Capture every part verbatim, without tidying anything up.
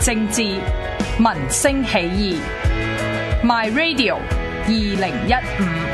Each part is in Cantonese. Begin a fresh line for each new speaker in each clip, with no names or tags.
政治，民聲起義。My Radio 二零一五。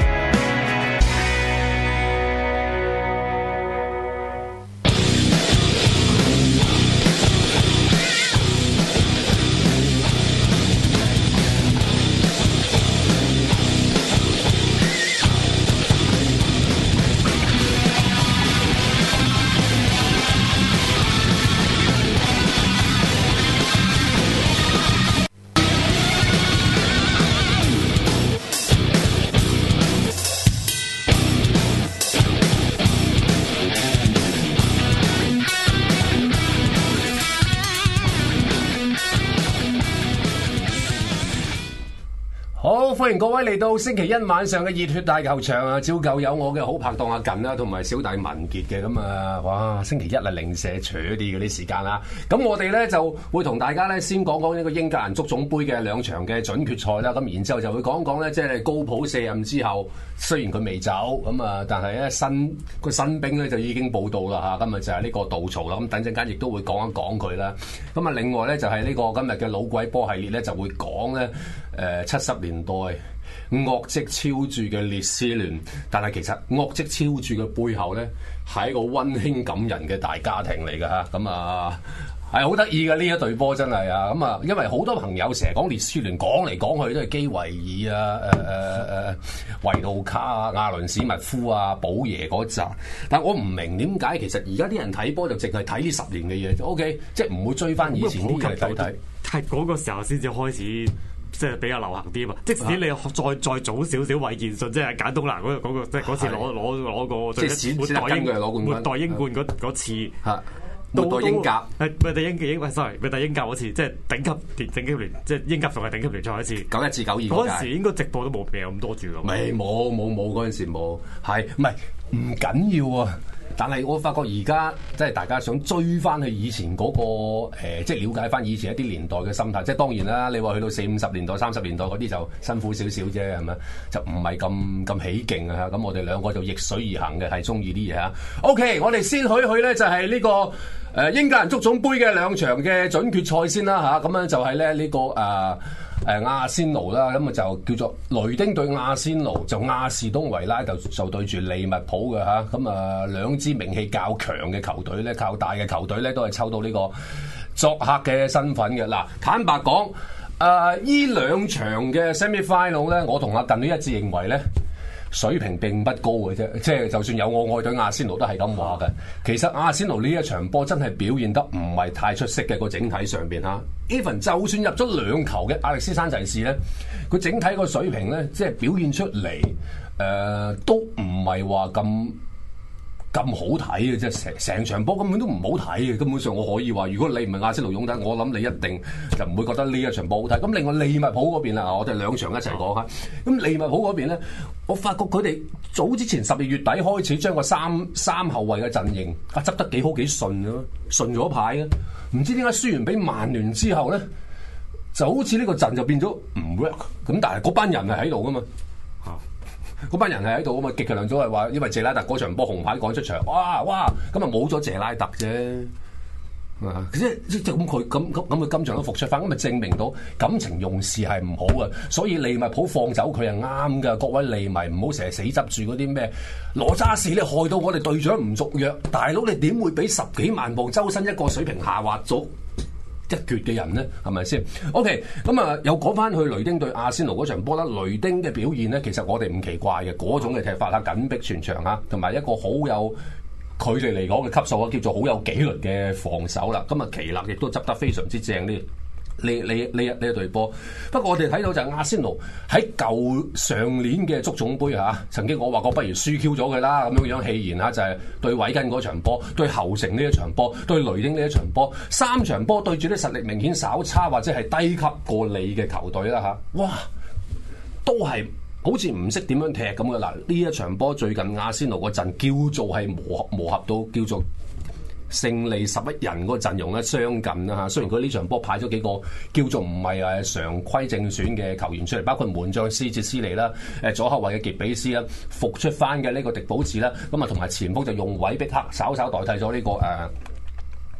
歡迎各位嚟到星期一晚上嘅熱血大球場啊！照舊有我嘅好拍檔阿近啦，同埋小弟文傑嘅咁啊！哇，星期一啊，零舍扯啲嗰啲時間啦。咁我哋咧就會同大家咧先講講呢個英格蘭足總杯嘅兩場嘅準決賽啦。咁然之後就會講講咧，即係高普卸任之後，雖然佢未走咁啊，但係咧新個新兵咧就已經報到啦嚇。今日就係呢個杜曹啦。咁等陣間亦都會講一講佢啦。咁啊，另外咧就係呢個今日嘅老鬼波系列咧就會講咧誒七十年代惡績超著嘅列斯聯，但係其實惡績超著嘅背後咧係一個溫馨感人嘅大家庭嚟㗎嚇，咁啊係好得意嘅呢一隊波真係啊，咁啊因為好多朋友成日講列斯聯，講嚟講去都係基維爾啊、誒誒誒維杜卡啊、亞倫史密夫啊、寶爺嗰扎，但我唔明點解其實而家啲人睇波就淨係睇呢十年嘅嘢就 OK， 即係唔會追翻以前啲嘢嚟睇睇，
係嗰個時候先至開始。即係比較流行啲嘛，即使你再再早少少，韋健信即係簡東拿嗰嗰個，即係嗰次攞攞攞個最
即係
末代英末代英冠嗰
嗰
次，
末代英甲
係末代英英英 sorry 末代英甲嗰次，即係頂級電頂級聯，即係英甲仲係頂級聯賽一次。九
一至九二
嗰陣時應該直播都冇病咁多住㗎。
未冇冇冇嗰陣時冇，係唔係唔緊要啊？但係我發覺而家即係大家想追翻去以前嗰、那個、呃、即係了解翻以前一啲年代嘅心態。即係當然啦，你話去到四五十年代、三十年代嗰啲就辛苦少少啫，係咪？就唔係咁咁起勁啊！咁我哋兩個就逆水而行嘅，係中意啲嘢啊。OK， 我哋先去去咧就係、是、呢、這個誒、呃、英格蘭足總杯嘅兩場嘅準決賽先啦嚇。咁、啊、樣就係咧呢個誒。呃誒阿仙奴啦，咁啊就叫做雷丁對阿仙奴，就亞士東維拉就就對住利物浦嘅嚇，咁啊兩支名氣較強嘅球隊咧，較大嘅球隊咧，都係抽到呢個作客嘅身份嘅。嗱，坦白講，誒依兩場嘅 semi final 咧，我同阿近都一致認為咧，水平並不高嘅啫，即係就算有我愛隊亞仙奴都係咁話嘅。其實亞仙奴呢一場波真係表現得唔係太出色嘅，個整體上邊嚇。Even 就算入咗兩球嘅亞歷斯山齊士咧，佢整體個水平咧，即係表現出嚟，誒、呃、都唔係話咁咁好睇嘅，即係成成場波根本都唔好睇嘅。根本上我可以話，如果你唔係亞仙奴擁躉，我諗你一定就唔會覺得呢一場波好睇。咁另外利物浦嗰邊啊，我哋兩場一齊講下。咁利物浦嗰邊咧，我發覺佢哋早之前十二月底開始將個三三後衞嘅陣型啊執得幾好幾順咯，順咗牌嘅。唔知點解輸完俾曼聯之後咧，就好似呢個陣就變咗唔 work 咁，但係嗰班人係喺度噶嘛，嗰班人係喺度噶嘛，極其量咗係話因為謝拉特嗰場波紅牌趕出場，哇哇咁啊冇咗謝拉特啫，啊即即即咁佢咁咁咁佢今場都復出翻，咁咪證明到感情用事係唔好嘅，所以利物浦放走佢係啱㗎，各位利迷唔好成日死執住嗰啲咩羅渣士咧，害到我哋隊長唔續約，大佬你點會俾十幾萬磅周薪一個水平下滑咗一橛嘅人咧，係咪先 ？OK， 咁啊又講翻去雷丁對阿仙奴嗰場波啦，雷丁嘅表現咧，其實我哋唔奇怪嘅，嗰種嘅踢法啦，緊逼全場啊，同埋一個好有佢哋嚟講嘅級數啊，叫做好有紀律嘅防守啦。咁啊，奇勒亦都執得非常之正呢。呢呢呢一呢一隊波，不過我哋睇到就係阿仙奴喺舊上年嘅足總杯嚇，曾經我話過不如輸 Q 咗佢啦，咁樣樣戲言嚇，就係、是、對韋根嗰場波，對後城呢一場波，對雷丁呢一場波，三場波對住啲實力明顯稍差或者係低級過你嘅球隊啦嚇，哇，都係好似唔識點樣踢咁嘅。嗱，呢一場波最近阿仙奴嗰陣叫做係磨合磨合到叫做勝利十一人嗰個陣容咧相近啦嚇，雖然佢呢場波派咗幾個叫做唔係誒常規正選嘅球員出嚟，包括門將斯捷斯尼啦，誒左後衞嘅傑比斯啦，復出翻嘅呢個迪保治啦，咁啊同埋前鋒就用韋碧克稍稍代替咗呢、這個誒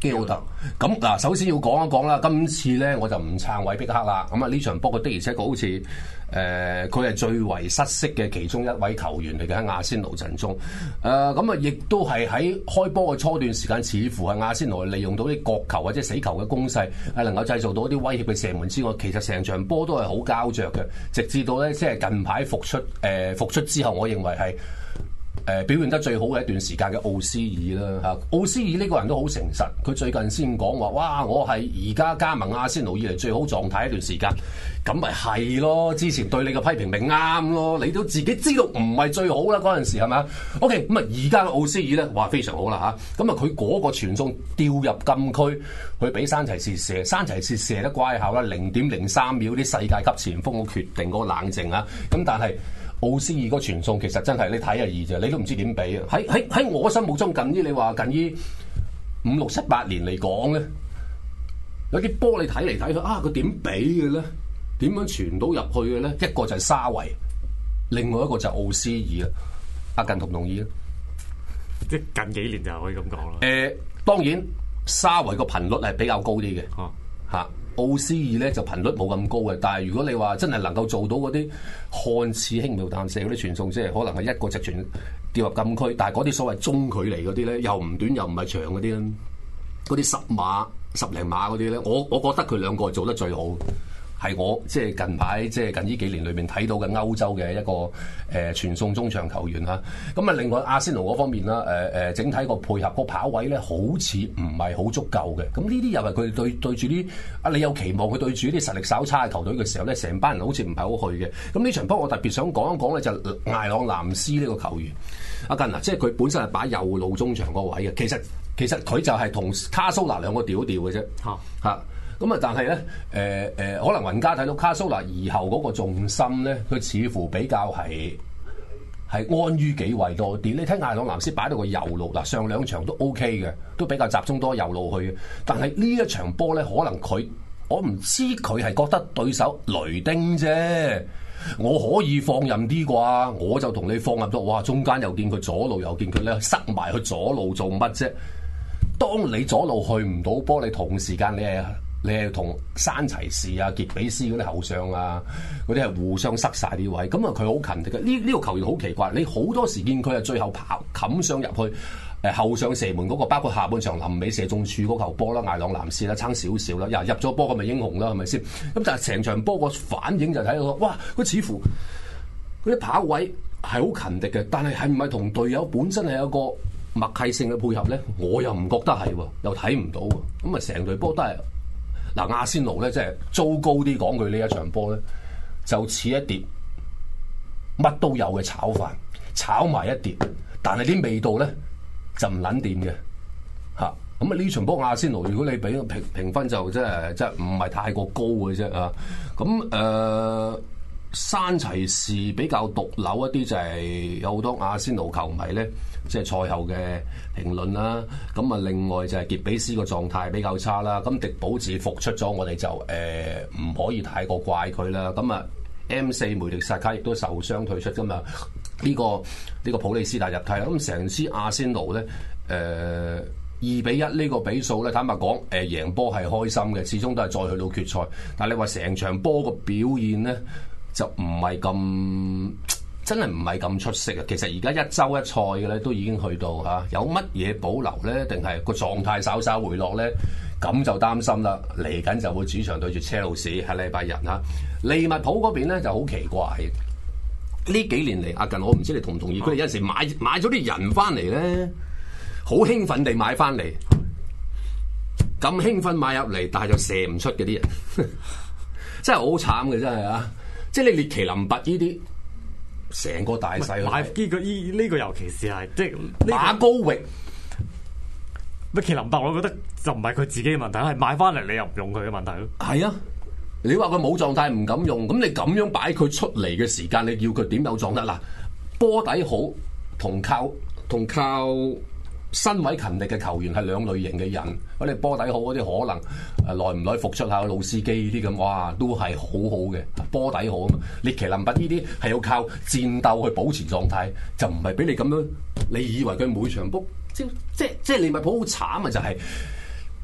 基奧特。咁嗱，首先要講一講啦，今次咧我就唔撐韋碧克啦。咁啊呢場波嘅的而且確好似誒佢係最為失色嘅其中一位球員嚟嘅喺阿仙奴陣中。誒咁啊，亦都係喺開波嘅初段時間，似乎係阿仙奴利用到啲角球或者死球嘅攻勢，係能夠製造到一啲威脅嘅射門之外，其實成場波都係好膠着嘅。直至到咧即係近排復出誒、呃、復出之後，我認為係。誒、呃、表現得最好嘅一段時間嘅奧斯爾啦嚇，奧斯爾呢個人都好誠實，佢最近先講話，哇！我係而家加盟阿仙奴以嚟最好狀態一段時間，咁咪係咯？之前對你嘅批評咪啱咯？你都自己知道唔係最好啦嗰陣時係咪 ？OK， 咁啊而家嘅奧斯爾咧話非常好啦嚇，咁啊佢嗰個傳送掉入禁區，去俾山齊士射，山齊士射得乖巧啦，零點零三秒啲世界級前鋒嘅決定嗰個冷靜啊，咁但係。奧斯爾個傳送其實真係你睇下易啫，你都唔知點比啊！喺喺喺我心目中近於你話近於五六七八年嚟講咧，有啲波你睇嚟睇去啊，佢點比嘅咧？點樣傳到入去嘅咧？一個就係沙維，另外一個就係奧斯爾啊！阿近同唔同意啊？
即係近幾年就可以咁講啦。
誒、呃，當然沙維個頻率係比較高啲嘅，嚇、啊。奧斯爾咧就頻率冇咁高嘅，但係如果你話真係能夠做到嗰啲看似輕描淡寫嗰啲傳送，即係可能係一個直傳掉入禁區，但係嗰啲所謂中距離嗰啲咧，又唔短又唔係長嗰啲咧，嗰啲十碼十零碼嗰啲咧，我我覺得佢兩個係做得最好。係我即係近排即係近呢幾年裏面睇到嘅歐洲嘅一個誒、呃、傳送中場球員啦。咁啊，另外阿仙奴嗰方面啦，誒、呃、誒整體個配合個跑位咧，好似唔係好足夠嘅。咁呢啲又係佢哋對對住啲啊，你有期望佢對住啲實力稍差嘅球隊嘅時候咧，成班人好似唔係好去嘅。咁呢場波我特別想講一講咧，就艾朗南斯呢個球員。阿近啊，即係佢本身係擺右路中場嗰位嘅，其實其實佢就係同卡蘇拿兩個調調嘅啫。嚇嚇、啊。咁啊，但係咧，誒、呃、誒、呃，可能雲加睇到卡蘇拿移後嗰個重心咧，佢似乎比較係係安於己位多啲。你睇艾朗南斯擺到個右路嗱，上兩場都 OK 嘅，都比較集中多右路去嘅。但係呢一場波咧，可能佢我唔知佢係覺得對手雷丁啫，我可以放任啲啩，我就同你放任咗。哇，中間又見佢左路，又見佢咧塞埋去左路做乜啫？當你左路去唔到波，你同時間你係。你係同山齊士啊、傑比斯嗰啲後上啊，嗰啲係互相塞晒啲位，咁啊佢好勤力嘅。呢呢、這個球員好奇怪，你好多時見佢係最後跑冚上入去，誒後上射門嗰、那個，包括下半場臨尾射中柱嗰球波啦，艾朗南斯啦，差少少啦，又入咗波咁咪英雄啦，係咪先？咁但係成場波個反應就睇到，哇！佢似乎嗰啲跑位係好勤力嘅，但係係唔係同隊友本身係有個默契性嘅配合咧？我又唔覺得係喎，又睇唔到喎。咁啊，成隊波都係。嗱，阿仙奴咧，即係糟糕啲講句呢一場波咧，就似一碟乜都有嘅炒飯，炒埋一碟，但係啲味道咧就唔撚掂嘅嚇。咁啊呢場波阿仙奴，如果你俾個評評分就即係即係唔係太過高嘅啫啊。咁誒、呃、山齊士比較毒瘤一啲，就係有好多阿仙奴球迷咧。即係賽後嘅評論啦，咁啊另外就係傑比斯個狀態比較差啦，咁迪保治復出咗，我哋就誒唔、呃、可以太過怪佢啦。咁啊 M 四梅迪薩卡亦都受傷退出噶嘛，呢、這個呢、這個普利斯達入替啦，咁成支阿仙奴咧誒二比一呢個比數咧，坦白講誒、呃、贏波係開心嘅，始終都係再去到決賽，但係你話成場波個表現咧就唔係咁。真係唔係咁出色啊！其實而家一周一賽嘅咧，都已經去到嚇、啊，有乜嘢保留咧？定係個狀態稍稍回落咧？咁就擔心啦。嚟緊就會主場對住車路士，係禮拜日嚇。利物浦嗰邊咧就好奇怪，呢幾年嚟，阿近我唔知你同唔同意？佢哋有陣時買買咗啲人翻嚟咧，好興奮地買翻嚟，咁興奮買入嚟，但係就射唔出嘅啲人，真係好慘嘅，真係啊！即係你列奇林拔呢啲。成個大細
買呢個依呢個尤其是係即係
馬高域，
乜奇林伯，我覺得就唔係佢自己嘅問題，係買翻嚟你又唔用佢嘅問題咯。
係啊，你話佢冇狀態唔敢用，咁你咁樣擺佢出嚟嘅時間，你要佢點有狀態？嗱，波底好同靠同靠身位勤力嘅球員係兩類型嘅人。嗰啲波底好嗰啲可能誒耐唔耐復出下老司機呢啲咁，哇都係好好嘅波底好啊嘛。列奇林拔呢啲係要靠戰鬥去保持狀態，就唔係俾你咁樣。你以為佢每場波即即即利物浦好慘啊？就係、是、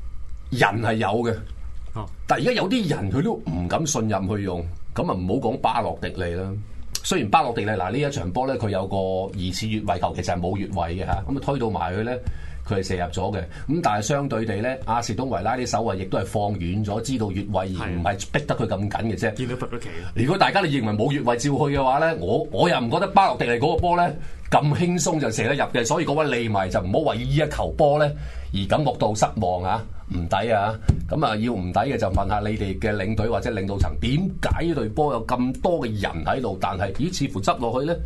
人係有嘅，但係而家有啲人佢都唔敢信任去用，咁啊唔好講巴洛迪利啦。雖然巴洛迪利嗱呢一場波咧，佢有個疑似越位球，其實係冇越位嘅嚇，咁啊推到埋去咧，佢係射入咗嘅。咁但係相對地咧，阿士東維拉啲守衞亦都係放遠咗，知道越位而唔係逼得佢咁緊嘅啫。見到罰咗旗。如果大家你認為冇越位照去嘅話咧，我我又唔覺得巴洛迪利嗰個波咧咁輕鬆就射得入嘅，所以各位利迷就唔好為呢一球波咧而感覺到失望啊！唔抵啊！咁啊，要唔抵嘅就問下你哋嘅領隊或者領導層，點解呢隊波有咁多嘅人喺度，但係咦似乎執落去咧？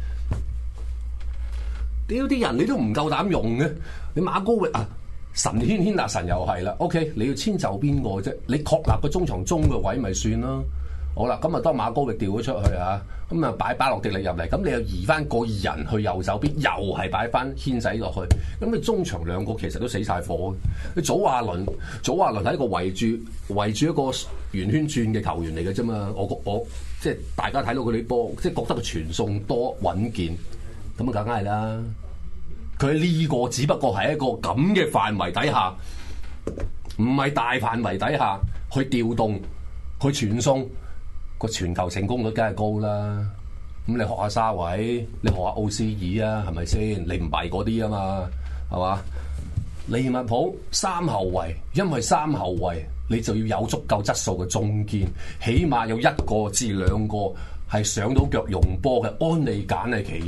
屌啲人你都唔夠膽用嘅，你馬高域啊，神軒軒達臣又係啦。OK， 你要遷就邊個啫？你確立個中場中嘅位咪算咯。好啦，咁啊當馬高域調咗出去啊，咁啊擺巴洛迪利入嚟，咁你又移翻個人去右手邊，又係擺翻軒仔落去，咁你中場兩個其實都死晒火嘅。你祖亞倫，祖亞倫係一個圍住圍住一個圓圈轉嘅球員嚟嘅啫嘛。我我即係大家睇到佢啲波，即係覺得佢傳送多穩健，咁啊梗係啦。佢呢個只不過係一個咁嘅範圍底下，唔係大範圍底下去調動去傳送。個傳球成功率梗係高啦，咁你學下沙維，你學下奧斯爾啊，係咪先？你唔係嗰啲啊嘛，係嘛？利物浦三後衞，因為三後衞你就要有足夠質素嘅中堅，起碼有一個至兩個係上到腳用波嘅，安利簡係其一，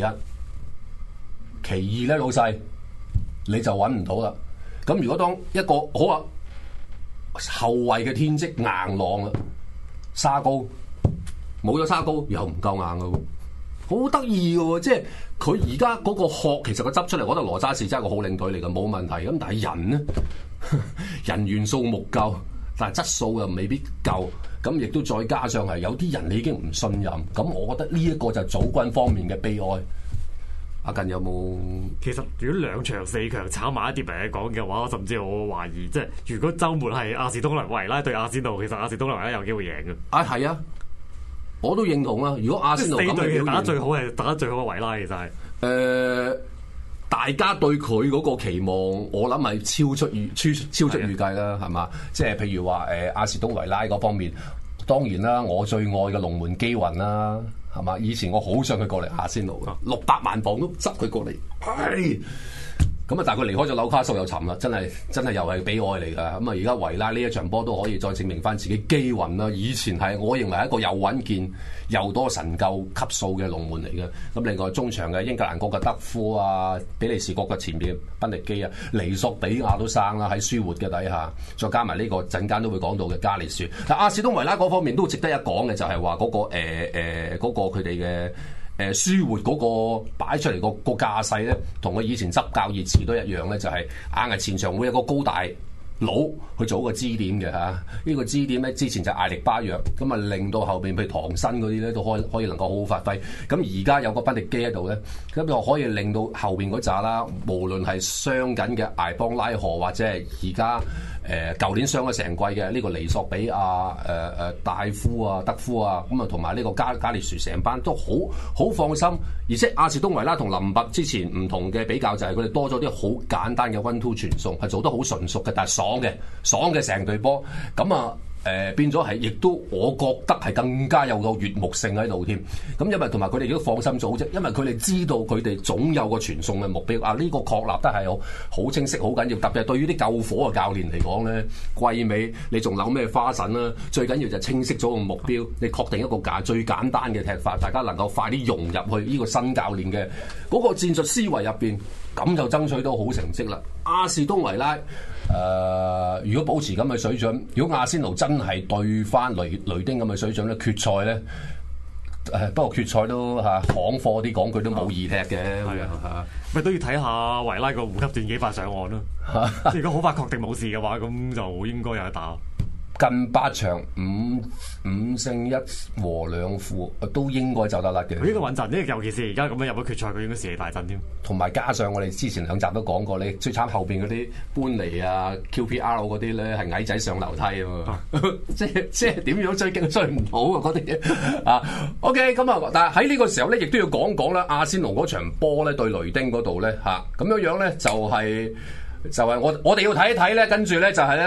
其二咧老細你就揾唔到啦。咁如果當一個好啊後衞嘅天職硬朗啦，沙高。冇咗沙高又唔夠硬嘅喎，好得意嘅喎，即係佢而家嗰個殼其實佢執出嚟，我覺得羅渣士真係個好領隊嚟嘅，冇問題。咁但係人呢，人員數目夠，但係質素又未必夠，咁亦都再加上係有啲人你已經唔信任，咁我覺得呢一個就係組軍方面嘅悲哀。阿近有冇？
其實如果兩場四強炒埋一碟嚟講嘅話，甚至我懷疑，即係如果週末係阿士東維拉對阿仙奴，其實阿士東維拉有機會贏嘅。
啊，係啊！我都認同啦。如果阿仙奴咁嘅
打得最好係打得最好嘅維拉，其實係誒、
呃，大家對佢嗰個期望，我諗係超出預超超出預計啦，係嘛？即係譬如話誒、呃，阿士東維拉嗰方面，當然啦，我最愛嘅龍門基雲啦，係嘛？以前我好想佢過嚟阿仙奴，六百萬磅都執佢過嚟，係。咁啊！但係佢離開咗紐卡素又沉啦，真係真係又係悲哀嚟㗎。咁啊！而家維拉呢一場波都可以再證明翻自己機運啦。以前係我認為一個又穩健又多神救級數嘅龍門嚟嘅。咁另外中場嘅英格蘭國嘅德夫啊，比利時國嘅前邊賓力基啊，尼索比亞都生啦喺舒活嘅底下，再加埋呢個陣間都會講到嘅加利樹。但阿士東維拉嗰方面都值得一講嘅就係話嗰個誒誒嗰個佢哋嘅。誒舒活嗰個擺出嚟個個架勢咧，同佢以前執教熱刺都一樣咧，就係、是、硬係前場會有個高大佬去做一個支點嘅嚇。呢、這個支點咧之前就艾力巴約，咁啊令到後邊譬如唐新嗰啲咧都可可以能夠好好發揮。咁而家有個賓迪基喺度咧，咁就可以令到後邊嗰紮啦，無論係傷緊嘅艾邦拉荷或者係而家。誒舊年傷咗成季嘅呢個尼索比亞、誒、呃、誒、呃、戴夫啊、德夫啊，咁啊同埋呢個加加列殊成班都好好放心，而且阿士東維拉同林伯之前唔同嘅比較就係佢哋多咗啲好簡單嘅 one two 傳送，係做得好純熟嘅，但係爽嘅，爽嘅成隊波，咁啊。誒、呃、變咗係，亦都我覺得係更加有個悅目性喺度添。咁因為同埋佢哋亦都放心組織，因為佢哋知道佢哋總有個傳送嘅目標。啊，呢、這個確立得係好好清晰、好緊要。特別係對於啲救火嘅教練嚟講咧，季尾你仲諗咩花神啦？最緊要就係清晰咗個目標，你確定一個簡最簡單嘅踢法，大家能夠快啲融入去呢個新教練嘅嗰個戰術思維入邊，咁就爭取到好成績啦。阿士東維拉。誒、呃，如果保持咁嘅水準，如果阿仙奴真係對翻雷雷丁咁嘅水準咧，決賽咧，誒、呃，不過決賽都嚇行貨啲講句都冇易踢嘅，係啊，咪
都要睇下維拉個護級段幾快上岸咯。即係如果好快確定冇事嘅話，咁就應該有得打。
近八場五五勝一和兩負，都應該走得甩嘅。
佢呢個穩陣，因為尤其是而家咁樣入咗決賽，佢應該士氣大振添。
同埋加上我哋之前兩集都講過，你最慘後邊嗰啲搬尼啊、Q P R 嗰啲咧係矮仔上樓梯啊嘛，即係即係點樣追擊都追唔到啊！嗰啲嘢啊 ，OK 咁啊，但係喺呢個時候咧，亦都要講講啦，阿仙奴嗰場波咧對雷丁嗰度咧嚇，咁樣樣咧就係、是、就係、是、我我哋要睇一睇咧，跟住咧就係咧。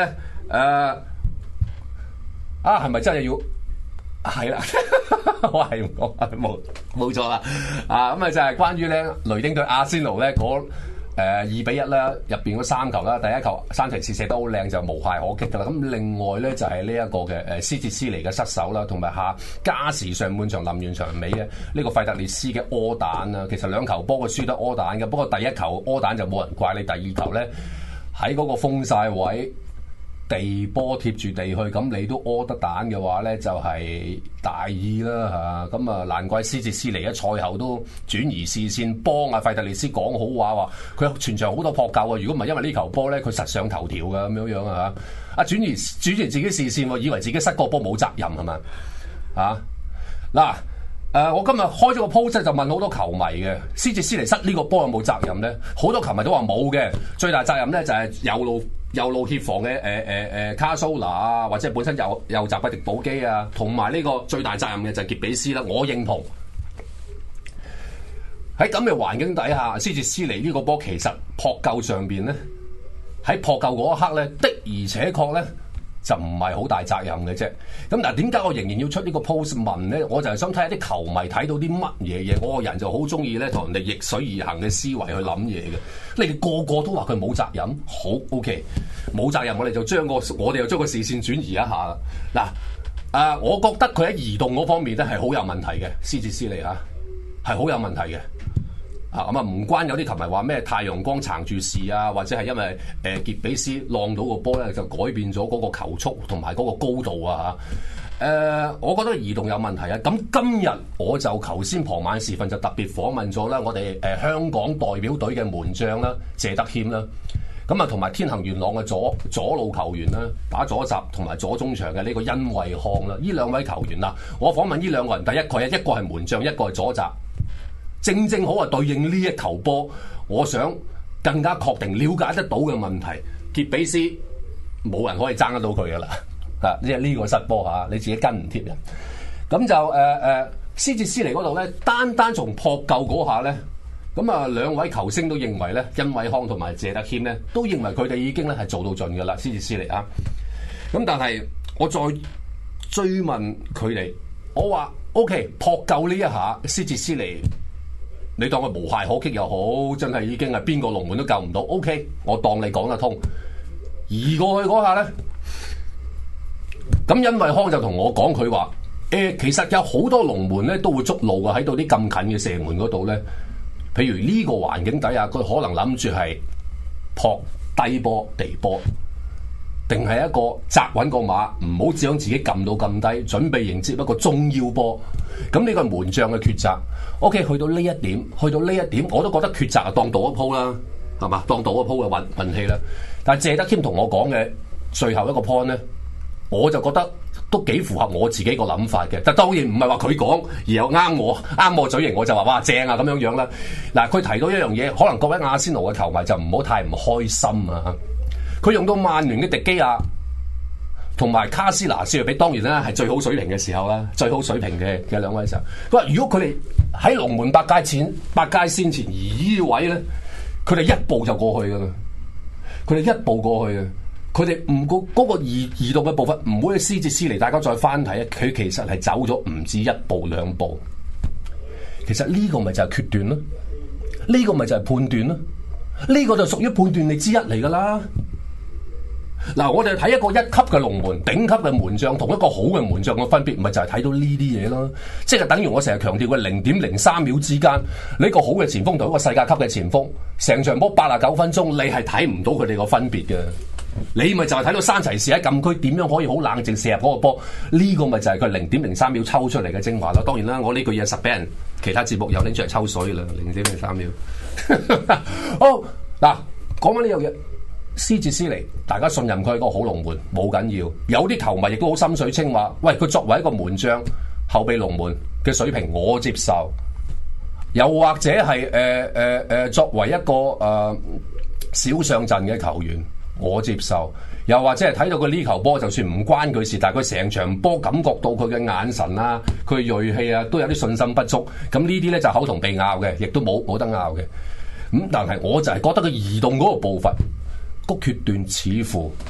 誒啊，係咪真係要？係啦，我係我係冇冇錯啦。啊，咁啊就係關於咧雷丁對阿仙奴咧嗰。誒二比一啦，入邊嗰三球啦，第一球山齊士射得好靚就無懈可擊㗎啦。咁另外咧就係呢一個嘅誒斯捷斯尼嘅失手啦，同埋下加時上半場臨完場尾嘅呢個費特列斯嘅柯蛋啊。其實兩球波佢輸得柯蛋嘅，不過第一球柯蛋就冇人怪你，第二球咧喺嗰個封晒位。地波貼住地去，咁你都屙得蛋嘅話咧，就係、是、大意啦嚇。咁啊，難怪斯捷斯尼喺賽後都轉移視線，幫阿費特列斯講好話，話佢全場好多撲救啊！如果唔係因為呢球波咧，佢實上頭條㗎咁樣樣啊嚇。啊轉移轉移自己視線喎，以為自己失個波冇責任係嘛？啊嗱。誒、呃，我今日開咗個 post 就問好多球迷嘅，斯捷斯尼失呢個波有冇責任咧？好多球迷都話冇嘅，最大責任咧就係右路右路協防嘅誒誒誒卡蘇拿啊，或者本身右右閘嘅迪保基啊，同埋呢個最大責任嘅就係傑比斯啦。我認同喺咁嘅環境底下，斯捷斯尼呢個波其實撲救上邊咧，喺撲救嗰一刻咧的而且確咧。就唔係好大責任嘅啫。咁但係點解我仍然要出呢個 post 問咧？我就係想睇下啲球迷睇到啲乜嘢嘢。我個人就好中意咧同人哋逆水而行嘅思維去諗嘢嘅。你哋個個都話佢冇責任，好 OK，冇責任，我哋就將個我哋又將個視線轉移一下啦。嗱，啊，我覺得佢喺移動嗰方面咧係好有問題嘅，斯捷斯尼嚇係好有問題嘅。啊咁啊，唔關有啲球迷話咩太陽光撐住事啊，或者係因為誒、呃、傑比斯浪到個波咧就改變咗嗰個球速同埋嗰個高度啊嚇。誒、呃，我覺得移動有問題啊。咁今日我就頭先傍晚時分就特別訪問咗啦，我哋誒香港代表隊嘅門將啦，謝德謙啦。咁啊，同埋天恒元朗嘅左左路球員啦，打左閘同埋左中場嘅呢個殷惠康啦。呢兩位球員啦，我訪問呢兩個人，第一佢係一個係門將，一個係左閘。正正好啊，對應呢一球波，我想更加確定了解得到嘅問題，傑比斯冇人可以爭得到佢噶啦，啊！即係呢個失波嚇，你自己跟唔貼人。咁就誒誒、呃，斯捷斯尼嗰度咧，單單從撲救嗰下咧，咁啊兩位球星都認為咧，殷惠康同埋謝德謙咧，都認為佢哋已經咧係做到盡噶啦，斯捷斯尼啊。咁但係我再追問佢哋，我話 O.K. 撲救呢一下，斯捷斯尼。你當佢無懈可擊又好，真係已經係邊個龍門都救唔到。OK，我當你講得通。移過去嗰下咧，咁殷惠康就同我講佢話：誒、欸，其實有好多龍門咧都會捉路嘅喺到啲咁近嘅射門嗰度咧。譬如呢個環境底下，佢可能諗住係撲低波地波，定係一個紮穩個馬，唔好將自己撳到咁低，準備迎接一個中腰波。咁呢個係門將嘅抉擇。O.K. 去到呢一點，去到呢一點，我都覺得抉擇係當賭一鋪啦，係嘛？當賭一鋪嘅運運氣啦。但係謝德謙同我講嘅最後一個 point 咧，我就覺得都幾符合我自己個諗法嘅。但當然唔係話佢講而又啱我，啱我嘴型，我就話哇正啊咁樣樣啦。嗱，佢提到一樣嘢，可能各位阿仙奴嘅球迷就唔好太唔開心啊。佢用到曼聯嘅迪基亞同埋卡斯拿斯比，當然啦係最好水平嘅時候啦，最好水平嘅嘅兩位時候。佢話如果佢哋喺龍門百佳前百佳先前而呢位咧，佢哋一步就過去噶啦，佢哋一步過去嘅，佢哋唔個嗰個移移動嘅部分唔會斯捷斯尼，大家再翻睇啊，佢其實係走咗唔止一步兩步。其實呢個咪就係決斷咯，呢、這個咪就係判斷咯，呢、這個就屬於判斷力之一嚟噶啦。嗱，我哋睇一個一級嘅龍門，頂級嘅門將，同一個好嘅門將嘅分別，咪就係睇到呢啲嘢咯。即係等於我成日強調嘅零點零三秒之間，呢個好嘅前鋒同一個世界級嘅前鋒，成場波八十九分鐘，你係睇唔到佢哋個分別嘅。你咪就係睇到山齊士喺禁區點樣可以好冷靜射入嗰個波，呢、這個咪就係佢零點零三秒抽出嚟嘅精華咯。當然啦，我呢句嘢實俾人其他節目又拎出嚟抽水啦，零點零三秒。好嗱，講翻呢樣嘢。斯捷斯尼，大家信任佢係個好龍門，冇緊要。有啲球迷亦都好心水清話，喂，佢作為一個門將、後備龍門嘅水平，我接受。又或者係誒誒誒，作為一個誒、呃、小上陣嘅球員，我接受。又或者係睇到佢呢球波，就算唔關佢事，但係佢成場波感覺到佢嘅眼神啊、佢嘅鋭氣啊，都有啲信心不足。咁呢啲咧就口同鼻拗嘅，亦都冇冇得拗嘅。咁但係我就係覺得佢移動嗰個步伐。個決斷似乎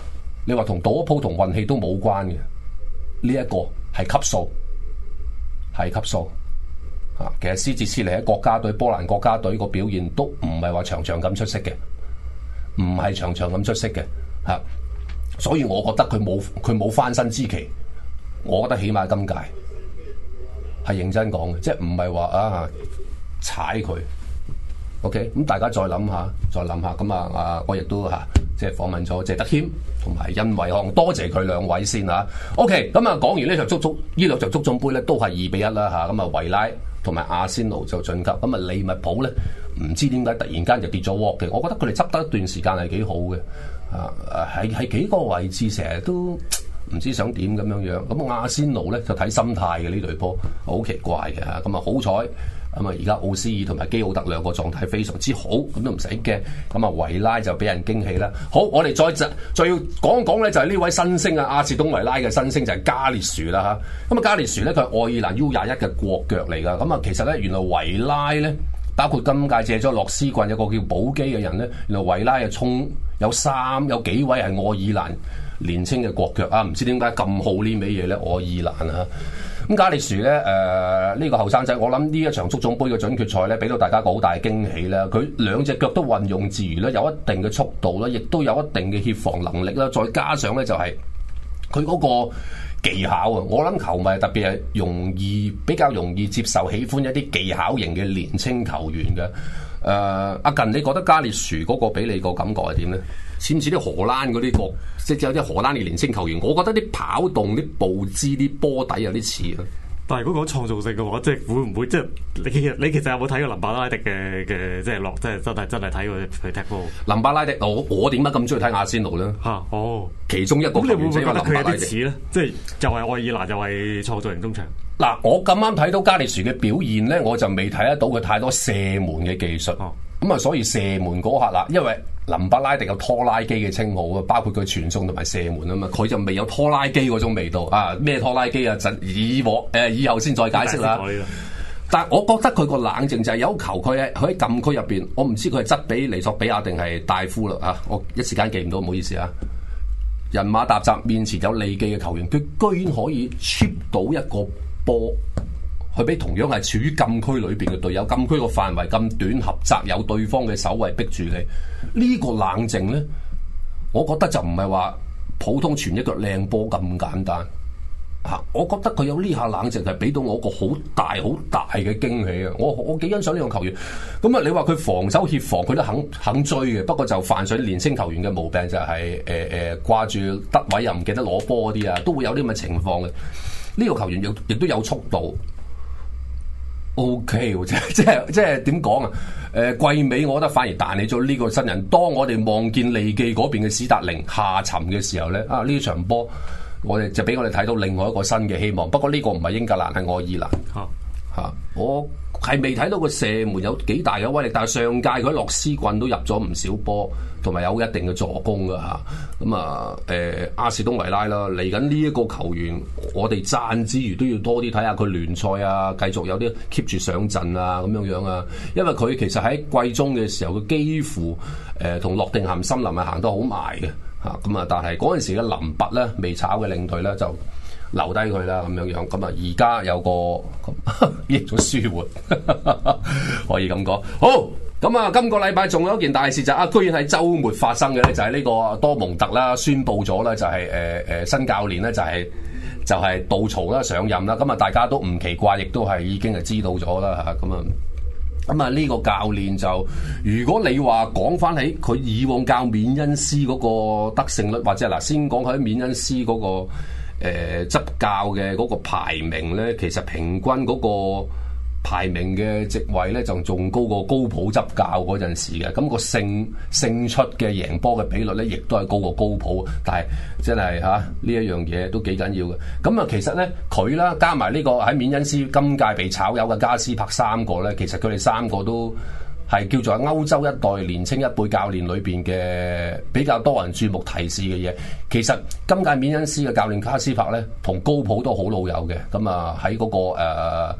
你話同賭一鋪同運氣都冇關嘅，呢、這、一個係級數，係級數。啊，其實斯捷斯尼喺國家隊波蘭國家隊個表現都唔係話場場咁出色嘅，唔係場場咁出色嘅嚇、啊，所以我覺得佢冇佢冇翻身之期，我覺得起碼今屆係認真講嘅，即係唔係話啊踩佢。OK，咁大家再諗下，再諗下，咁啊啊，我亦都嚇、啊、即係訪問咗謝德謙同埋殷偉康，多謝佢兩位先嚇。OK，咁啊講完呢場足足呢兩場足總杯咧，都係二比一啦嚇，咁啊維拉同埋阿仙奴就晉級，咁啊利物浦咧唔知點解突然間就跌咗鑊嘅，我覺得佢哋執得一段時間係幾好嘅，啊誒係係幾個位置成日都唔知想點咁樣樣，咁阿仙奴咧就睇心態嘅呢隊波，好奇怪嘅嚇，咁啊好彩。咁啊！而家奧斯爾同埋基奧特兩個狀態非常之好，咁都唔使驚。咁啊，維拉就俾人驚喜啦。好，我哋再再要講一講咧，就係呢位新星啊，阿士東維拉嘅新星就係加列殊啦嚇。咁啊，加列殊咧佢係愛爾蘭 U 廿一嘅國腳嚟噶。咁啊，其實咧原來維拉咧，包括今屆借咗洛斯郡有個叫保基嘅人咧，原來維拉啊衝有三有幾位係愛爾蘭年青嘅國腳啊，唔知點解咁好呢味嘢咧？愛爾蘭啊！咁加列殊咧，誒、呃、呢、這個後生仔，我諗呢一場足總杯嘅準決賽咧，俾到大家個好大嘅驚喜啦！佢兩隻腳都運用自如咧，有一定嘅速度啦，亦都有一定嘅協防能力啦，再加上咧就係佢嗰個技巧啊！我諗球迷特別係容易比較容易接受、喜歡一啲技巧型嘅年青球員嘅。誒、呃，阿近，你覺得加列殊嗰個俾你個感覺係點咧？似唔似啲荷蘭嗰啲國，即係有啲荷蘭嘅年青球員？我覺得啲跑動、啲步姿、啲波底有啲似啊。但係如果講創造性嘅話，即係會唔會即係你其實你其實有冇睇過林伯拉迪嘅嘅即係落即係真係真係睇佢佢踢波？林伯拉迪，我我點解咁中意睇阿仙奴咧？嚇、啊、哦，其中一個球員。咁你會唔會覺得佢有啲似咧？即係又係愛爾蘭，又係創造型中場。嗱，我咁啱睇到加列殊嘅表現咧，我就未睇得到佢太多射門嘅技術。咁啊、嗯，所以射門嗰刻啦，因為林伯拉迪有拖拉機嘅稱號啊，包括佢傳送同埋射門啊嘛，佢就未有拖拉機嗰種味道啊！咩拖拉機啊？就以往誒、呃、以後先再解釋啦。但係我覺得佢個冷靜就係有球，佢喺佢喺禁區入邊，我唔知佢係質比尼索比亞定係戴夫啦啊！我一時間記唔到，唔好意思啊。人馬沓雜面前有利記嘅球員，佢居然可以 chip 到一個波。佢俾同樣係處於禁區裏邊嘅隊友，禁區個範圍咁短狹窄，有對方嘅守衞逼住你，呢、這個冷靜呢，我覺得就唔係話普通傳一腳靚波咁簡單嚇、啊。我覺得佢有呢下冷靜係俾到我個好大好大嘅驚喜啊！我我幾欣賞呢個球員。咁啊，你話佢防守協防佢都肯肯追嘅，不過就犯上年青球員嘅毛病就係誒誒掛住得位又唔記得攞波嗰啲啊，都會有啲咁嘅情況嘅。呢、這個球員亦亦都有速度。O K， 即係即係即係點講啊？誒，季尾我覺得反而彈起咗呢個新人。當我哋望見利記嗰邊嘅史達寧下沉嘅時候咧，啊呢場波我哋就俾我哋睇到另外一個新嘅希望。不過呢個唔係英格蘭，係愛爾蘭。嚇嚇、啊，我係未睇到個射門有幾大嘅威力，但係上屆佢喺洛斯郡都入咗唔少波，同埋有一定嘅助攻㗎嚇。咁啊誒、呃，阿士東維拉啦，嚟緊呢一個球員，我哋讚之餘都要多啲睇下佢聯賽啊，繼續有啲 keep 住上陣啊咁樣樣啊。因為佢其實喺季中嘅時候，佢幾乎誒同諾定咸森林係行得好埋嘅嚇。咁啊，但係嗰陣時嘅林拔咧未炒嘅領隊咧就留低佢啦咁樣樣。咁啊，而家有個益咗舒緩，可以咁講。好。咁啊，今個禮拜仲有一件大事就係、啊，居然喺週末發生嘅咧，就係、是、呢個多蒙特啦，宣布咗咧就係誒誒新教練咧就係、是、就係、是、杜曹啦上任啦。咁啊，大家都唔奇怪，亦都係已經係知道咗啦嚇。咁啊，咁啊呢個教練就，如果你話講翻起佢以往教緬恩斯嗰個得勝率，或者嗱先講喺緬恩斯嗰、那個誒、呃、執教嘅嗰個排名咧，其實平均嗰、那個。排名嘅席位咧就仲高過高普執教嗰陣時嘅，咁、那個勝勝出嘅贏波嘅比率咧，亦都係高過高普。但係真係嚇呢一樣嘢都幾緊要嘅。咁啊，其實咧佢啦加埋呢個喺緬恩斯今屆被炒魷嘅加斯柏三個咧，其實佢哋三個都係叫做歐洲一代年青一輩教練裏邊嘅比較多人注目提示嘅嘢。其實今屆緬恩斯嘅教練加斯柏咧，同高普都好老友嘅。咁啊喺嗰個誒。呃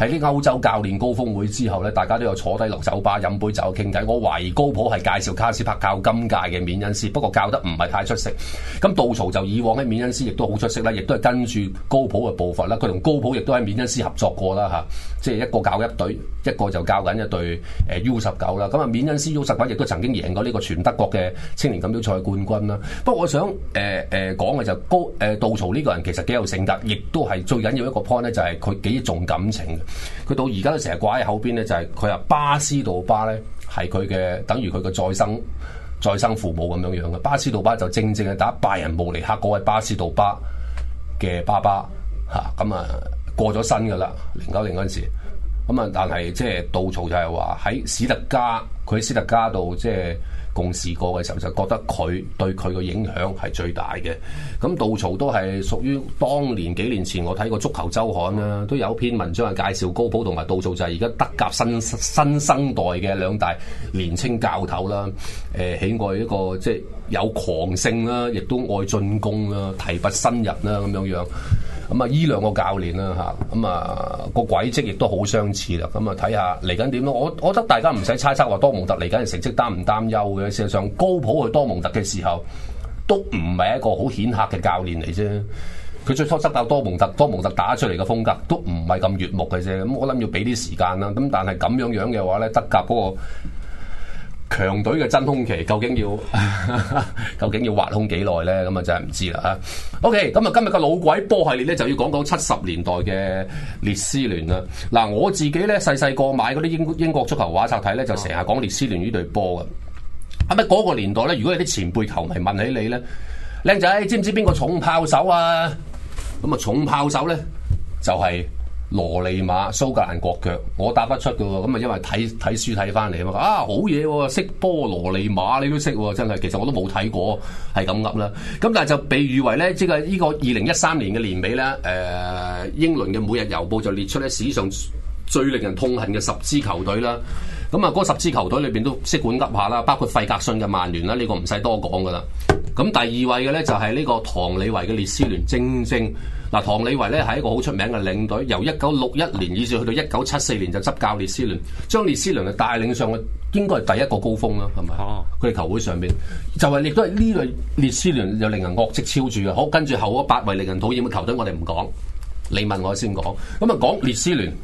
喺啲歐洲教練高峰會之後咧，大家都有坐低落酒吧飲杯酒傾偈。我懷疑高普係介紹卡斯帕教今屆嘅緬恩斯，不過教得唔係太出色。咁杜曹就以往喺緬恩斯亦都好出色啦，亦都係跟住高普嘅步伐啦。佢同高普亦都喺緬恩斯合作過啦嚇，即係一個教一隊，一個就教緊一隊誒 U 十九啦。咁啊緬恩斯 U 十九亦都曾經贏過呢個全德國嘅青年錦標賽冠軍啦。不過我想誒誒講嘅就高誒、呃、杜曹呢個人其實幾有性格，亦都係最緊要一個 point 咧，就係佢幾重感情嘅。佢到而家都成日掛喺口邊咧，就係佢話巴斯杜巴咧係佢嘅等於佢嘅再生再生父母咁樣樣嘅。巴斯杜巴就正正係打拜仁慕尼黑嗰位巴斯杜巴嘅爸爸嚇，咁啊過咗身噶啦，零九年嗰陣時。咁啊，但係即係杜曹就係話喺史特加，佢喺史特加度即係共事過嘅時候，就覺得佢對佢嘅影響係最大嘅。咁杜曹都係屬於當年幾年前我睇過足球週刊啦，都有篇文章係介紹高普同埋杜曹就係而家德甲新新生代嘅兩大年青教頭啦。誒、呃，喜愛一個即係有狂性啦，亦都愛進攻啦，提拔新人啦咁樣樣。咁啊，依兩個教練啦嚇，咁啊個軌跡亦都好相似啦。咁啊睇下嚟緊點咯。我我覺得大家唔使猜測話多蒙特嚟緊嘅成績擔唔擔憂嘅。事實上，高普去多蒙特嘅時候都唔係一個好顯赫嘅教練嚟啫。佢最初執教多蒙特，多蒙特打出嚟嘅風格都唔係咁悅目嘅啫。咁我諗要俾啲時間啦。咁但係咁樣樣嘅話咧，德甲嗰個強隊嘅真空期究竟要究竟要挖空幾耐咧？咁啊真係唔知啦嚇。OK，咁啊今日嘅老鬼波系列咧就要講講七十年代嘅列斯聯啦。嗱，我自己咧細細個買嗰啲英英國足球畫冊睇咧，就成日講列斯聯呢隊波嘅。咁喺嗰個年代咧，如果有啲前輩球迷問起你咧，靚仔知唔知邊個重炮手啊？咁啊重炮手咧就係、是。羅利馬蘇格蘭國腳，我答得出嘅喎，咁啊因為睇睇書睇翻嚟啊嘛，啊好嘢喎，識波羅利馬你都識喎，真係，其實我都冇睇過，係咁噏啦。咁但係就被譽為咧，即係呢個二零一三年嘅年尾咧，誒、呃、英倫嘅每日郵報就列出咧史上最令人痛恨嘅十支球隊啦。咁啊嗰十支球隊裏邊都識管噏下啦，包括費格遜嘅曼聯啦，呢、這個唔使多講噶啦。咁第二位嘅咧就係呢個唐李維嘅列斯聯，正正。嗱，唐李維咧係一個好出名嘅領隊，由一九六一年以至去到一九七四年就執教列斯聯，將列斯聯嘅帶領上去，應該係第一個高峰啦，係咪？佢哋、啊、球會上邊就係亦都係呢類列斯聯又令人惡績超住嘅。好，跟住後嗰八位令人討厭嘅球隊，我哋唔講，你問我先講。咁啊，講列斯聯，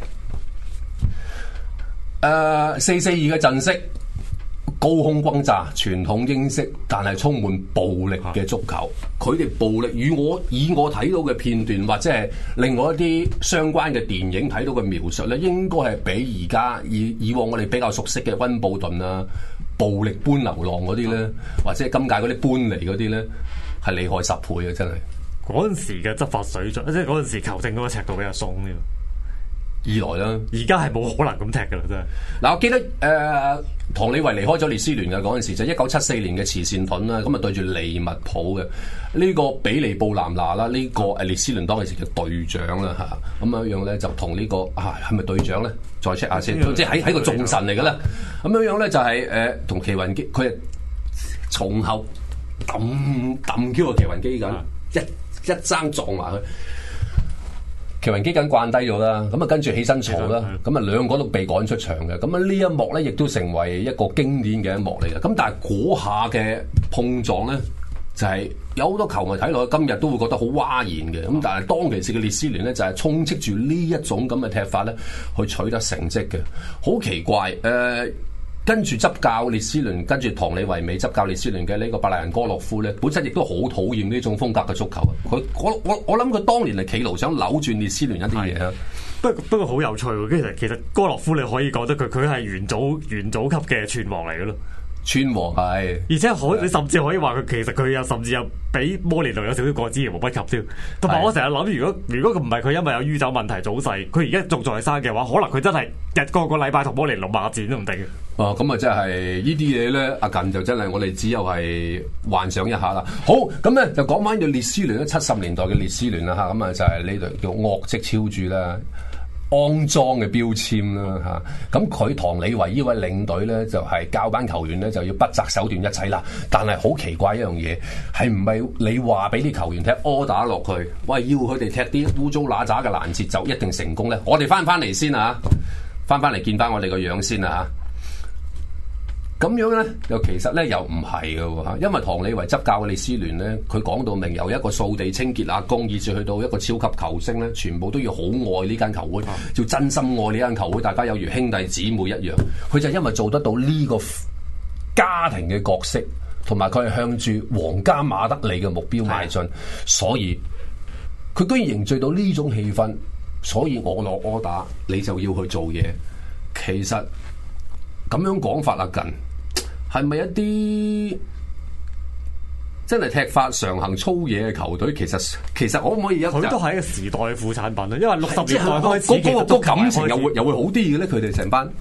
誒四四二嘅陣式。高空轟炸，傳統英式，但係充滿暴力嘅足球。佢哋暴力與我以我睇到嘅片段，或者係另外一啲相關嘅電影睇到嘅描述咧，應該係比而家以以往我哋比較熟悉嘅溫布頓啊，暴力般流浪嗰啲咧，或者係今屆嗰啲搬嚟嗰啲咧，係厲害十倍啊！真係
嗰陣時嘅執法水準，即係嗰陣時球證嗰個尺度比較鬆啲。
二來啦，
而家係冇可能咁踢噶啦，真係。嗱，
我記得誒、呃，唐李維離開咗列斯聯嘅嗰陣時，就一九七四年嘅慈善盾啦，咁啊對住利物浦嘅呢、這個比利布南拿啦，呢、這個誒列斯聯當其時嘅隊長啦嚇，咁樣樣咧就同呢、這個啊係咪隊長咧？再 check 下先，即係喺喺個眾神嚟嘅啦。咁樣樣咧就係誒同奇雲基，佢係從後揼揼 Q 個奇雲基緊，一一爭撞埋去。奇雲基緊慣低咗啦，咁啊跟住起身嘈啦，咁啊兩個都被趕出場嘅，咁啊呢一幕咧亦都成為一個經典嘅一幕嚟嘅。咁但係嗰下嘅碰撞咧，就係、是、有好多球迷睇落去，今日都會覺得好嘩然嘅。咁但係當其時嘅列斯聯咧，就係、是、充斥住呢一種咁嘅踢法咧，去取得成績嘅。好奇怪，誒、呃。跟住執教列斯聯，跟住唐李維美執教列斯聯嘅呢個伯賴人哥洛夫咧，本身亦都好討厭呢種風格嘅足球啊！佢我我我諗佢當年係企圖想扭轉列斯聯一啲嘢啊！
不過不過好有趣喎，其實其實哥洛夫你可以覺得佢佢係元祖元祖級嘅串王嚟嘅咯。串王係，而且可你甚至可以話佢其實佢又甚至有比摩連奴有少少過之而無不及添。同埋我成日諗，如果如果佢唔係佢因為有酗酒問題早逝，佢而家仲在生嘅話，可能佢真係日個個禮拜同摩連奴罵戰都唔定嘅。哦，咁啊，真係呢啲嘢咧，阿近就真係我哋只有係幻想一下啦。好，咁咧就講翻叫列斯聯咧，七十年代嘅列斯聯啦嚇，咁啊就係呢度叫惡績超著啦。
骯髒嘅標籤啦嚇，咁佢唐李維呢位領隊咧就係、是、教班球員咧就要不擇手段一切啦。但係好奇怪一樣嘢，係唔係你話俾啲球員踢 order 落去，喂要佢哋踢啲污糟揦渣嘅攔截就一定成功咧？我哋翻翻嚟先啊，翻翻嚟見翻我哋個樣先啊嚇。咁樣咧，又其實咧又唔係嘅喎，因為唐李維執教嘅列斯聯咧，佢講到明由一個掃地清潔阿公，以至去到一個超級球星咧，全部都要好愛呢間球會，要真心愛呢間球會，大家有如兄弟姊妹一樣。佢就因為做得到呢個家庭嘅角色，同埋佢係向住皇家馬德里嘅目標邁進，所以佢居然凝聚到呢種氣氛。所以我落 order，你就要去做嘢。其實咁樣講法啊，近。係咪一啲真係踢法常行粗野嘅球隊？其實其實可唔可以一佢
都係一個時代嘅副產品啊！因為六十年代開始，
嗰嗰個感情又會又會好啲嘅咧。佢哋成班
誒、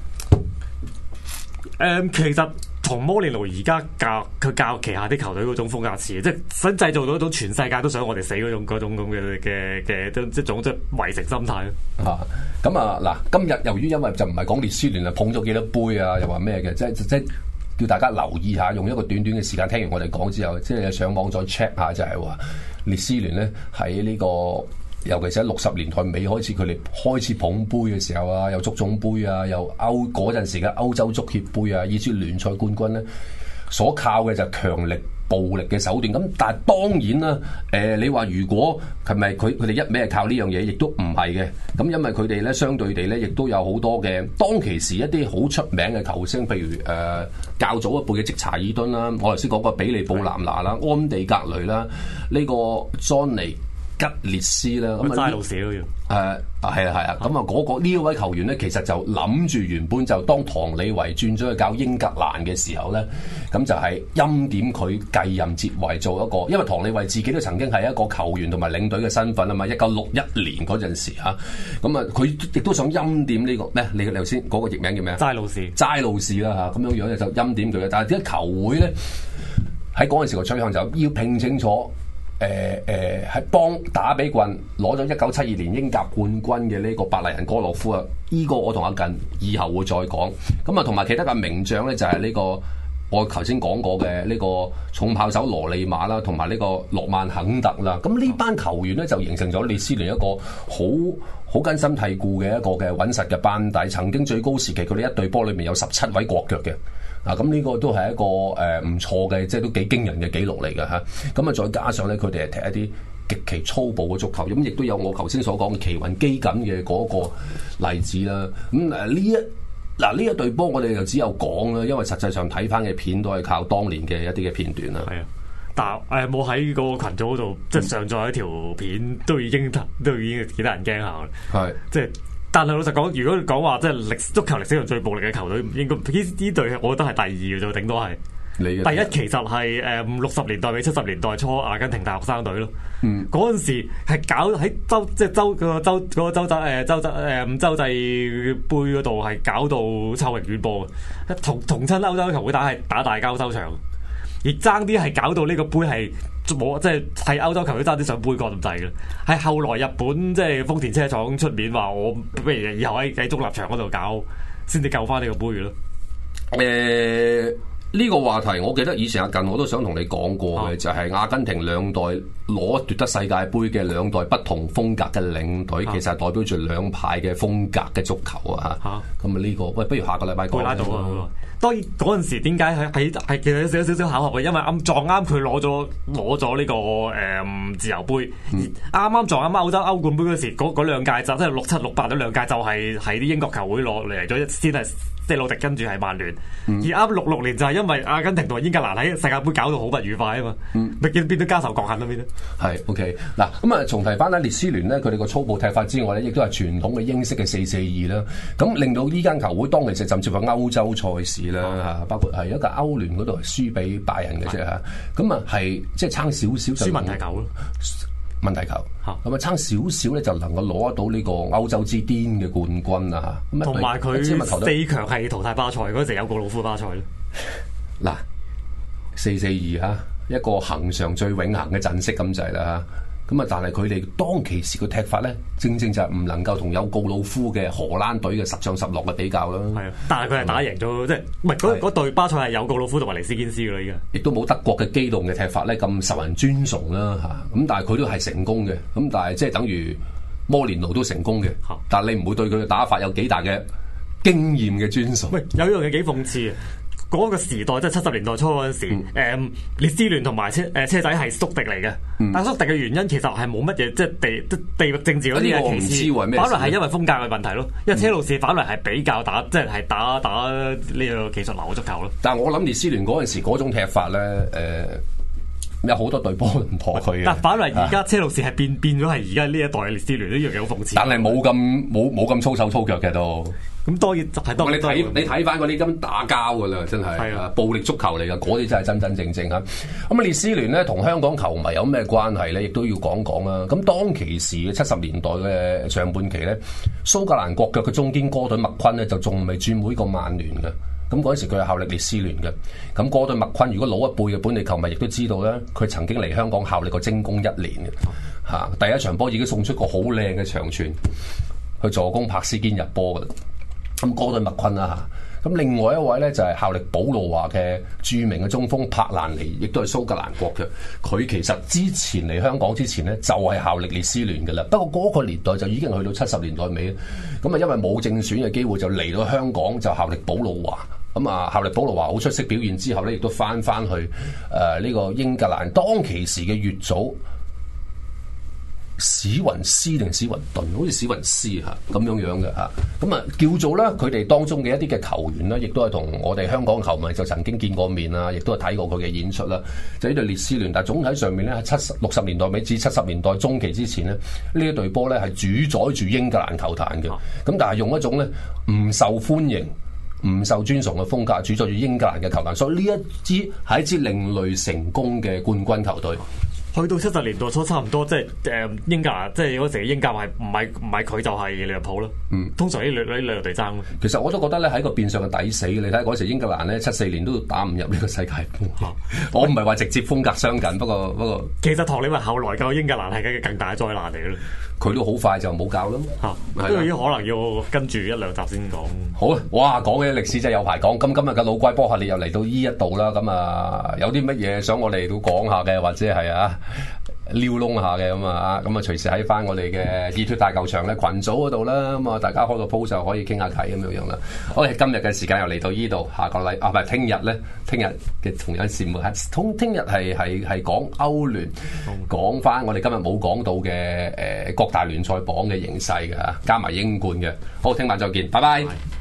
嗯，其實同摩連奴而家教佢教旗下啲球隊嗰種風格似，即係想製造到一種全世界都想我哋死嗰種嗰種咁嘅嘅嘅即係種即係圍城心態咯。啊，
咁啊嗱，今日由於因為就唔係講列斯聯啊捧咗幾多杯啊，又話咩嘅，即係即係。叫大家留意下，用一個短短嘅時間聽完我哋講之後，即係上網再 check 下，就係話列斯聯咧喺呢個，尤其是喺六十年代尾開始，佢哋開始捧杯嘅時候啊，有足總杯啊，有歐嗰陣時嘅歐洲足協杯啊，以至聯賽冠軍咧，所靠嘅就係強力暴力嘅手段。咁但係當然啦，誒、呃、你話如果係咪佢佢哋一味係靠呢樣嘢，亦都唔係嘅。咁因為佢哋咧相對地咧，亦都有好多嘅當其時一啲好出名嘅球星，譬如誒、呃、較早一輩嘅積查爾頓啦，我頭先講過比利布南拿啦、安地格雷啦，呢、這個莊尼吉列斯啦，咁啊，
齋老死都要。
誒啊，係啊，係啊，咁啊，嗰個呢一位球員咧，其實就諗住原本就當唐李維轉咗去教英格蘭嘅時候咧，咁就係欽點佢繼任接位做一個，因為唐李維自己都曾經係一個球員同埋領隊嘅身份啊嘛，一九六一年嗰陣時嚇，咁啊，佢亦都想欽點呢個咩？你頭先嗰個譯名叫咩啊？
齋老士，
齋老士啦嚇，咁樣樣就欽點佢嘅，但係啲球會咧喺嗰陣時個趨向就要拼清楚。誒誒，係幫打比棍攞咗一九七二年英甲冠軍嘅呢個白麗人哥洛夫啊！呢、這個我同阿近以後會再講。咁啊，同埋其他嘅名將咧，就係、是、呢、這個我頭先講過嘅呢個重炮手羅利馬啦，同埋呢個諾曼肯特啦。咁呢班球員咧就形成咗列斯聯一個好好根深蒂固嘅一個嘅穩實嘅班底。曾經最高時期，佢哋一隊波裏面有十七位國腳嘅。啊，咁呢個都係一個誒唔、呃、錯嘅，即係都幾驚人嘅紀錄嚟嘅嚇。咁啊，再加上咧，佢哋係踢一啲極其粗暴嘅足球，咁亦都有我頭先所講嘅奇雲基緊嘅嗰個例子啦。咁誒呢一嗱呢一隊波，我哋就只有講啦，因為實際上睇翻嘅片都係靠當年嘅一啲嘅片段啦。
係啊，但誒冇喺個群組嗰度即係上載一條片，都已經都已經幾得人驚下啦。係即係。但係老實講，如果講話即係歷足球歷史上最暴力嘅球隊，應該呢呢隊我覺得係第二嘅啫，頂多係。第一其實係誒五六十年代尾七十年代初阿根廷大學生隊咯。嗯，嗰陣時係搞喺洲即係洲個洲嗰個洲際誒洲際誒五洲際杯嗰度係搞到臭名遠播嘅，同同親歐洲球會打係打大交收場，而爭啲係搞到呢個杯係。冇即係喺歐洲球隊爭啲上杯葛咁滯嘅，係後來日本即係豐田車廠出面話我不如以後喺喺中立場嗰度搞，先至救翻呢個杯咯。
誒、呃、呢、呢個話題我記得以前阿近我都想同你講過嘅，啊、就係阿根廷兩代攞奪得世界盃嘅兩代不同風格嘅領隊，啊、其實係代表住兩派嘅風格嘅足球啊嚇。咁啊呢個喂，不如下個禮拜講啦。
當然嗰陣時點解喺喺係其實有少少巧合嘅，因為啱撞啱佢攞咗攞咗呢個誒、嗯、自由杯，啱啱、嗯、撞啱歐洲歐冠杯嗰時，嗰嗰兩屆就即係六七六八嗰兩屆就係喺啲英國球會攞嚟咗先係即係魯迪，跟住係曼聯，嗯、而啱六六年就係因為阿根廷同英格蘭喺世界盃搞到好不愉快啊嘛，咪見、嗯、變咗家仇國恨咯變咗。係
OK 嗱，咁啊重提翻咧列斯聯咧，佢哋個粗暴踢法之外咧，亦都係傳統嘅英式嘅四四二啦，咁令到呢間球會當其時甚至乎歐洲賽事。啦嚇，包括係一個歐聯嗰度係輸俾拜仁嘅啫嚇，咁啊係即係差少少就
輸問題球咯，
問題球咁啊差少少咧就能夠攞得到呢個歐洲之巔嘅冠軍啊嚇，
同埋佢四強係淘汰巴塞嗰陣有個老夫巴塞咯。
嗱四四二嚇一個恆常最永恆嘅陣式咁滯啦嚇。 咁啊，但係佢哋當其時嘅踢法咧，正正就係唔能夠同有告魯夫嘅荷蘭隊嘅十上十落嘅比較啦。係啊，
但係佢係打贏咗，即係唔係嗰嗰隊巴塞係有告魯夫同埋尼斯堅斯㗎啦，依家
亦都冇德國嘅機動嘅踢法咧咁受人尊崇啦嚇。咁但係佢都係成功嘅。咁但係即係等於摩連奴都成功嘅，但係你唔會對佢嘅打法有幾大嘅經驗嘅尊崇。
喂，有一樣嘢幾諷刺啊！嗰個時代即係七十年代初嗰陣時，誒、嗯、列斯聯同埋車誒車仔係宿敵嚟嘅，嗯、但係宿敵嘅原因其實係冇乜嘢，即係地即地域政治嗰啲嘢其次，反來係因為風格嘅問題咯。因為車路士反來係比較打，即係係打打呢個技術流嘅足球咯。
但係我諗列斯聯嗰陣時嗰種踢法咧，誒、呃。有好多隊波唔妥佢嘅，
但反為而家車路士係變變咗係而家呢一代嘅列斯聯呢樣嘢好諷刺。
但係冇咁冇冇咁粗手粗腳嘅都。
咁當然係當。你
睇你睇翻嗰啲咁打交㗎啦，真係的暴力足球嚟㗎，嗰啲真係真真正正嚇。咁啊列斯聯咧同香港球迷有咩關係咧？亦都要講講啦。咁當其時嘅七十年代嘅上半期咧，蘇格蘭國腳嘅中堅哥頓麥昆咧就仲未轉會過曼聯嘅。咁嗰陣時佢係效力列斯聯嘅，咁哥頓麥昆如果老一輩嘅本地球迷亦都知道咧，佢曾經嚟香港效力過精工一年嘅，嚇、啊、第一場波已經送出個好靚嘅長傳去助攻柏斯堅入波嘅，咁哥頓麥昆啦嚇，咁、啊、另外一位咧就係、是、效力保路華嘅著名嘅中鋒柏蘭尼，亦都係蘇格蘭國嘅，佢其實之前嚟香港之前咧就係、是、效力列斯聯嘅啦，不過嗰個年代就已經去到七十年代尾，咁啊因為冇正選嘅機會就嚟到香港就效力保路華。咁啊，效力保羅華好出色表現之後咧，亦都翻翻去誒呢、呃這個英格蘭。當其時嘅乙組史雲斯定史雲頓，好似史雲斯嚇咁樣樣嘅嚇。咁啊叫做咧，佢哋當中嘅一啲嘅球員咧，亦都係同我哋香港球迷就曾經見過面啊，亦都係睇過佢嘅演出啦。就呢隊列斯聯，但係總體上面咧，喺七十六十年代尾至七十年代中期之前咧，呢一隊波咧係主宰住英格蘭球壇嘅。咁但係用一種咧唔受歡迎、唔受尊崇嘅風格，主宰住英格蘭嘅球壇，所以呢一支係一支另類成功嘅冠軍球隊。
去到七十年代初差唔多，即係誒英格蘭，即係嗰時嘅英甲係唔係唔係佢就係利物浦咯。嗯，通常呢兩呢兩隊爭。其
實我都覺得咧係一個變相嘅抵死。你睇嗰時英格蘭咧七四年都打唔入呢個世界盃。啊、我唔係話直接風格相近，不過不過。
其實唐利文後來救英格蘭係更大嘅災難嚟嘅咯。
佢都好快就冇教咯。嚇、啊，
呢個已經可能要跟住一兩集先講。
好啊，哇！講嘅歷史真係有排講。咁今日嘅老怪波客你又嚟到呢一度啦。咁啊，有啲乜嘢想我哋都講下嘅，或者係啊？撩窿下嘅咁啊，咁啊隨時喺翻我哋嘅熱血大球場咧群組嗰度啦，咁啊大家開個 post 就可以傾下偈咁樣樣啦。好，今日嘅時間又嚟到呢度，下個禮啊唔係聽日咧，聽日嘅同樣節目係通聽日係係係講歐聯，講翻我哋今日冇講到嘅誒、呃、各大聯賽榜嘅形勢嘅嚇，加埋英冠嘅。好，聽晚再見，拜拜。